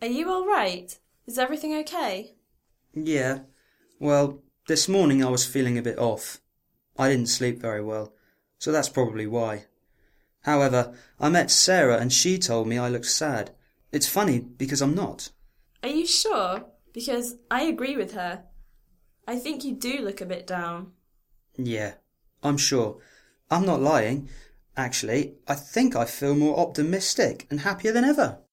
Are you all right? Is everything okay? Yeah, well, this morning I was feeling a bit off. I didn't sleep very well, so that's probably why. However, I met Sarah and she told me I looked sad. It's funny because I'm not. Are you sure? Because I agree with her. I think you do look a bit down. Yeah, I'm sure. I'm not lying. Actually, I think I feel more optimistic and happier than ever.